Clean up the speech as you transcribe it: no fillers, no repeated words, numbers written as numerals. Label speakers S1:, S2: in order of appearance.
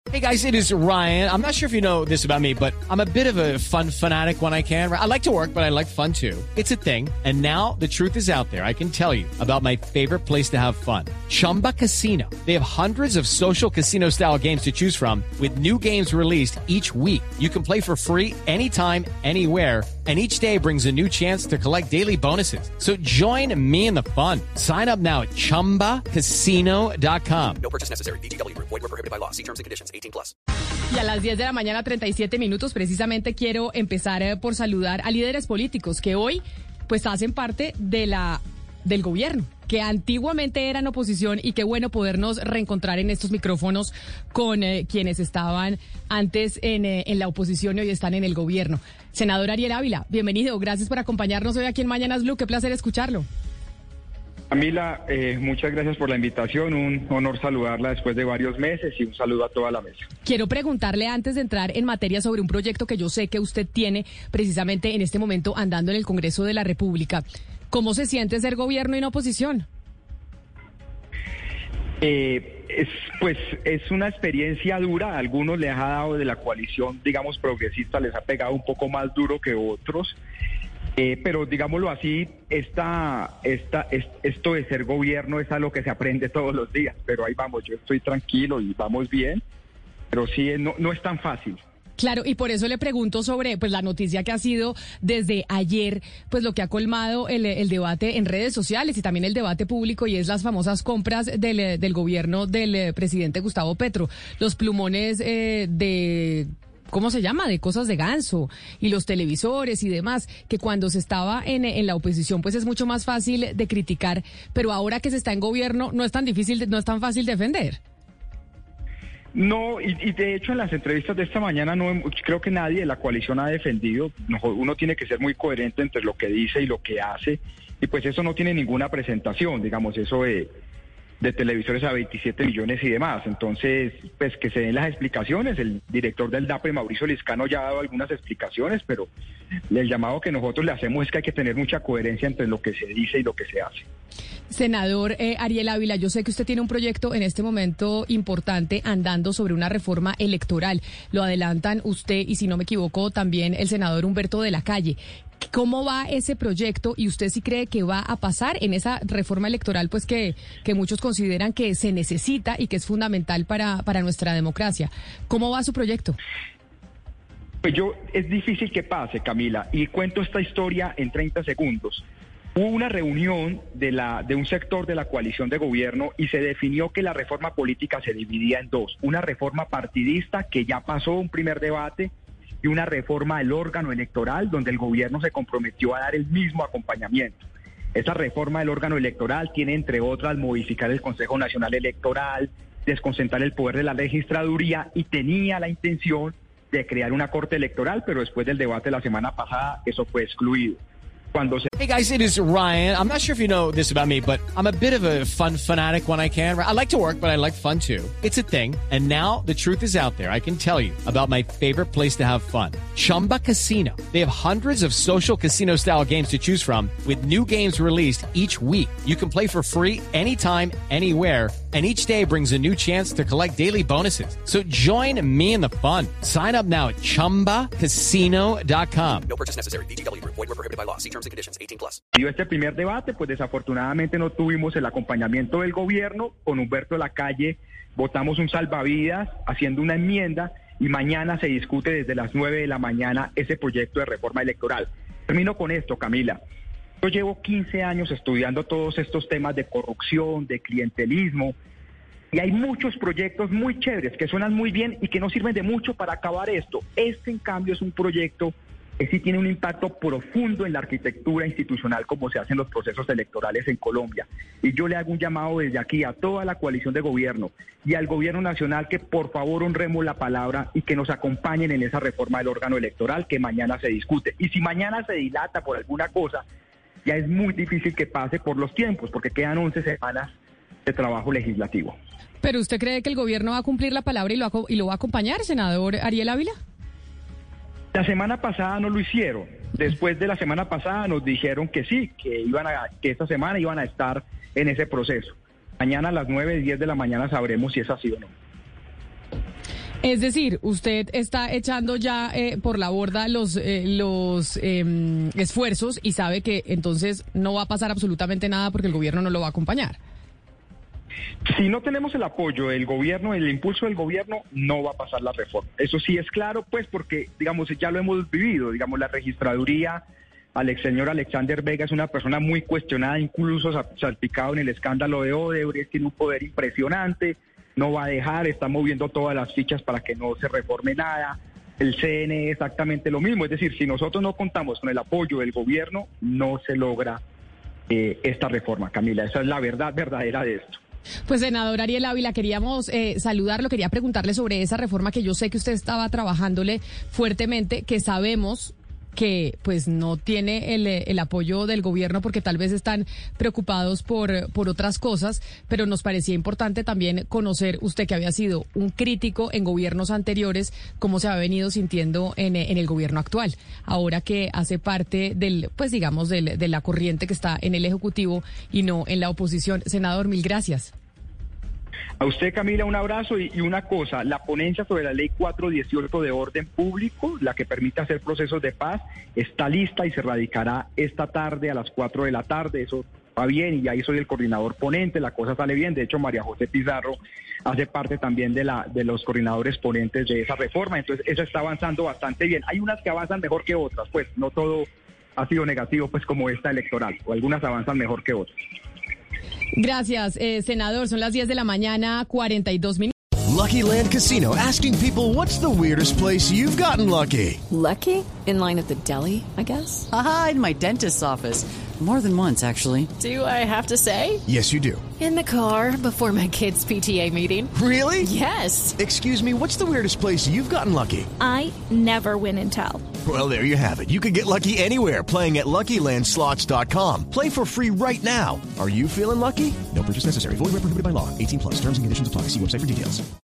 S1: Hey guys, it is Ryan. I'm not sure if you know this about me, but I'm a bit of a fun fanatic when I can. I like to work, but I like fun too. It's a thing. And now the truth is out there. I can tell you about my favorite place to have fun. Chumba Casino. They have hundreds of social casino style games to choose from with new games released each week. You can play for free anytime, anywhere. And each day brings a new chance to collect daily bonuses. So join me in the fun. Sign up now at ChumbaCasino.com.
S2: No purchase necessary. VGW Group. Void where prohibited by law. See terms and conditions. 18+.
S3: Y a las 10 de la mañana, 37 minutos, precisamente quiero empezar por saludar a líderes políticos que hoy pues hacen parte del gobierno, que antiguamente eran oposición, y qué bueno podernos reencontrar en estos micrófonos con quienes estaban antes en la oposición y hoy están en el gobierno. Senador Ariel Ávila, bienvenido, gracias por acompañarnos hoy aquí en Mañanas Blue, qué placer escucharlo.
S4: Camila, muchas gracias por la invitación, un honor saludarla después de varios meses y un saludo a toda la mesa.
S3: Quiero preguntarle antes de entrar en materia sobre un proyecto que yo sé que usted tiene precisamente en este momento andando en el Congreso de la República. ¿Cómo se siente ser gobierno y no oposición?
S4: Es una experiencia dura, a algunos les ha dado de la coalición, digamos, progresista, les ha pegado un poco más duro que otros. Pero digámoslo así, esto de ser gobierno es algo que se aprende todos los días, pero ahí vamos, yo estoy tranquilo y vamos bien, pero sí, no es tan fácil.
S3: Claro, y por eso le pregunto sobre pues la noticia que ha sido desde ayer, pues lo que ha colmado el debate en redes sociales y también el debate público, y es las famosas compras del gobierno del presidente Gustavo Petro, los plumones de... ¿cómo se llama? De cosas de ganso y los televisores y demás, que cuando se estaba en la oposición pues es mucho más fácil de criticar, pero ahora que se está en gobierno no es tan difícil, no es tan fácil defender.
S4: No, y de hecho en las entrevistas de esta mañana creo que nadie de la coalición ha defendido. Uno tiene que ser muy coherente entre lo que dice y lo que hace, y pues eso no tiene ninguna presentación, digamos, eso de televisores a 27 millones y demás. Entonces, pues que se den las explicaciones. El director del DAPE, Mauricio Liscano, ya ha dado algunas explicaciones, pero el llamado que nosotros le hacemos es que hay que tener mucha coherencia entre lo que se dice y lo que se hace.
S3: Senador Ariel Ávila, yo sé que usted tiene un proyecto en este momento importante andando sobre una reforma electoral. Lo adelantan usted y, si no me equivoco, también el senador Humberto de la Calle. ¿Cómo va ese proyecto y usted sí cree que va a pasar en esa reforma electoral pues que muchos consideran que se necesita y que es fundamental para nuestra democracia? ¿Cómo va su proyecto?
S4: Pues es difícil que pase, Camila, y cuento esta historia en 30 segundos. Hubo una reunión de un sector de la coalición de gobierno y se definió que la reforma política se dividía en dos: una reforma partidista que ya pasó un primer debate y una reforma del órgano electoral donde el gobierno se comprometió a dar el mismo acompañamiento. Esa reforma del órgano electoral tiene, entre otras, modificar el Consejo Nacional Electoral, desconcentrar el poder de la registraduría, y tenía la intención de crear una corte electoral, pero después del debate la semana pasada eso fue excluido.
S1: Hey guys, it is Ryan. I'm not sure if you know this about me, but I'm a bit of a fun fanatic when I can. I like to work, but I like fun too. It's a thing. And now the truth is out there. I can tell you about my favorite place to have fun. Chumba Casino. They have hundreds of social casino style games to choose from with new games released each week. You can play for free anytime, anywhere. And each day brings a new chance to collect daily bonuses. So join me in the fun. Sign up now at ChumbaCasino.com.
S2: No purchase necessary. VGW Group. Void where prohibited by law. See terms and conditions. 18+.
S4: Y este primer debate, pues desafortunadamente no tuvimos el acompañamiento del gobierno. Con Humberto de la Calle votamos un salvavidas haciendo una enmienda, y mañana se discute desde las 9 de la mañana ese proyecto de reforma electoral. Termino con esto, Camila. Yo llevo 15 años estudiando todos estos temas de corrupción, de clientelismo, y hay muchos proyectos muy chéveres que suenan muy bien y que no sirven de mucho para acabar esto. Este, en cambio, es un proyecto que sí tiene un impacto profundo en la arquitectura institucional, como se hacen los procesos electorales en Colombia. Y yo le hago un llamado desde aquí a toda la coalición de gobierno y al gobierno nacional que por favor honremos la palabra y que nos acompañen en esa reforma del órgano electoral que mañana se discute. Y si mañana se dilata por alguna cosa, ya es muy difícil que pase por los tiempos, porque quedan 11 semanas de trabajo legislativo.
S3: ¿Pero usted cree que el gobierno va a cumplir la palabra y lo va a acompañar, senador Ariel Ávila?
S4: La semana pasada no lo hicieron. Después de la semana pasada nos dijeron que sí, que esta semana iban a estar en ese proceso. Mañana a las 9:10 de la mañana sabremos si es así o no.
S3: Es decir, usted está echando ya por la borda los esfuerzos y sabe que entonces no va a pasar absolutamente nada porque el gobierno no lo va a acompañar.
S4: Si no tenemos el apoyo del gobierno, el impulso del gobierno, no va a pasar la reforma. Eso sí es claro, pues, porque, digamos, ya lo hemos vivido. Digamos, la registraduría, señor Alexander Vega es una persona muy cuestionada, incluso salpicado en el escándalo de Odebrecht, tiene un poder impresionante, no va a dejar, está moviendo todas las fichas para que no se reforme nada. El CNE exactamente lo mismo, es decir, si nosotros no contamos con el apoyo del gobierno, no se logra esta reforma, Camila. Esa es la verdad verdadera de esto.
S3: Pues, senador Ariel Ávila, queríamos saludarlo, quería preguntarle sobre esa reforma que yo sé que usted estaba trabajándole fuertemente, que sabemos que pues no tiene el apoyo del gobierno porque tal vez están preocupados por otras cosas, pero nos parecía importante también conocer, usted que había sido un crítico en gobiernos anteriores, cómo se ha venido sintiendo en el gobierno actual, ahora que hace parte pues digamos, de la corriente que está en el Ejecutivo y no en la oposición. Senador, mil gracias.
S4: A usted, Camila, un abrazo y una cosa, la ponencia sobre la ley 418 de orden público, la que permite hacer procesos de paz, está lista y se radicará esta tarde a las 4 de la tarde, eso va bien y ahí soy el coordinador ponente, la cosa sale bien, de hecho María José Pizarro hace parte también de los coordinadores ponentes de esa reforma, entonces eso está avanzando bastante bien, hay unas que avanzan mejor que otras, pues no todo ha sido negativo pues como esta electoral, o algunas avanzan mejor que otras.
S3: Gracias, senador. Son las 10 de la mañana, 42 minutos.
S5: Lucky Land Casino, asking people, what's the weirdest place you've gotten lucky?
S6: Lucky? In line at the deli, I guess?
S7: Aha, in my dentist's office. More than once, actually.
S6: Do I have to say?
S5: Yes, you do.
S6: In the car before my kids' PTA meeting.
S5: Really?
S6: Yes.
S5: Excuse me, what's the weirdest place you've gotten lucky?
S8: I never win and tell.
S5: Well, there you have it. You can get lucky anywhere, playing at LuckyLandSlots.com. Play for free right now. Are you feeling lucky? No purchase necessary. Void where prohibited by law. 18+. Terms and conditions apply. See website for details.